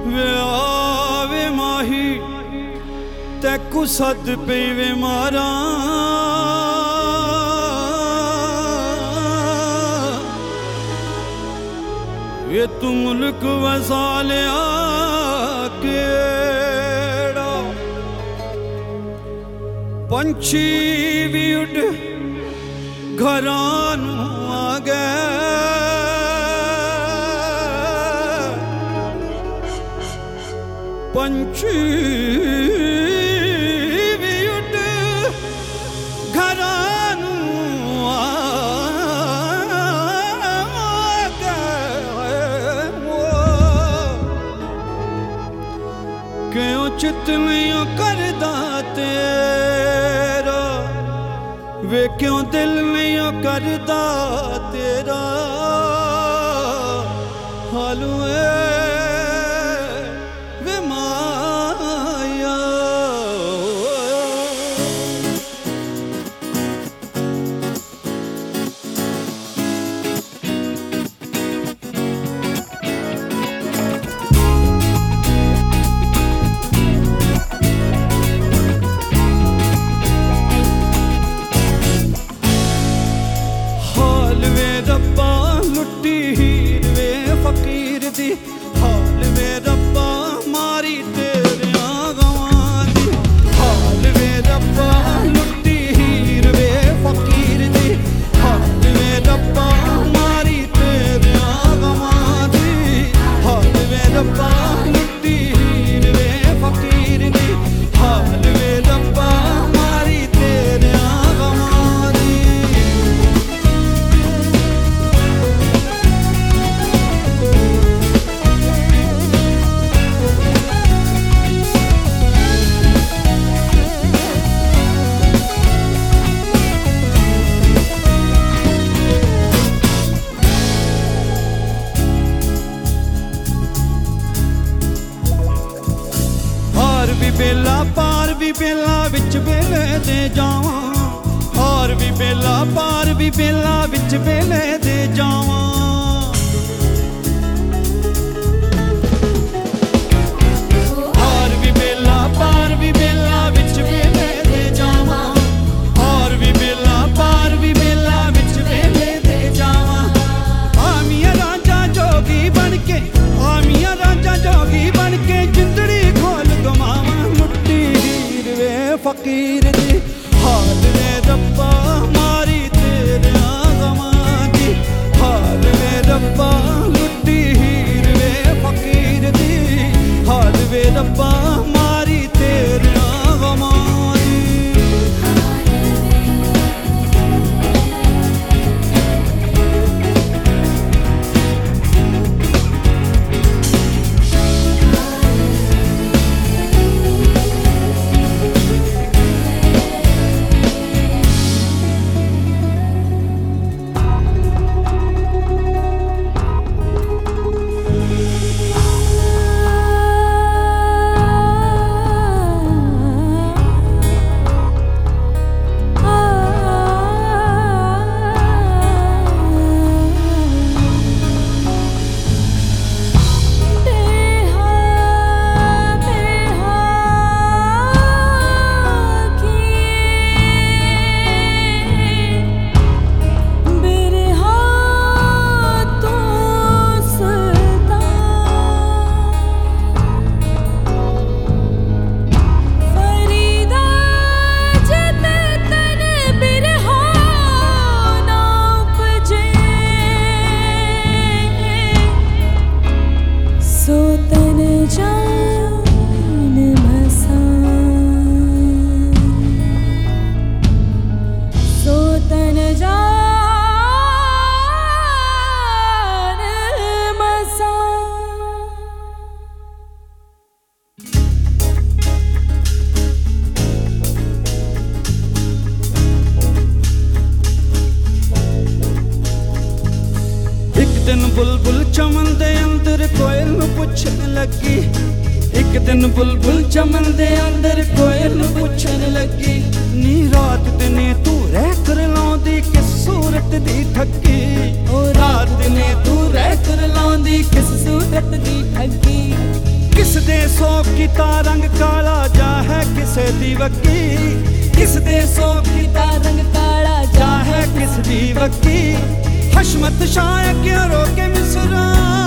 वे आवे माही तैकू सद पे वे मारा वे तू मुल्क वसा लिया केड़ा पंछी भी उड़ घरां नूं आ गए पंछी भी उड़ घरां नूं आ गए क्यों चित नहीं करदा तेरा वे क्यों दिल नहीं करदा तेरा हालू वे माया लुट्टी हीर वे फकीर दी हाल वे रब्बा मारी तेरिया गवां दी हाल वे रब्बा लुट्टी हीर वे फकीर दी हाल वे रब्बा मारी तेरिया गवां दी हाल वे रब्बा लुट्टी हीर वे फकीर दी हाल वे रब्बा मारी तेरिया गवां दी बेला पार भी बेला विच बेले दे जावां और भी बेला पार भी बेला विच बेले दे जावां और भी बेला पार भी बेला विच बेले दे जावां और भी बेला पार भी बेला विच बेले दे जावां आमिया राजा जोगी बन के आमिया राजा जोगी बन के जिंदड़ी खोल गवावां फकीर दी हाल वे रब्बा मारी तेरिया गवां दी हाल वे रब्बा लुट्टी हीर वे फकीर दी हाल वे रब्बा मारी तेरिया गवां दी दिन बुलबुल चमन दे अंदर कोयल नूं पुछन लगी एक दिन बुलबुल चमन दे अंदर कोयल नूं पुछन लगी नी रात दिने तू रह कर लाउंदी किस सूरत दी ठगी ओ रात दिने तू रह कर लाउंदी किस सूरत दी ठगी दे सो कीता रंग काला जा है किसे दी वक्की, किस दे सो कीता रंग काला जा है किस दी वक्की। हशमत शाह क्यों रोके मिसरा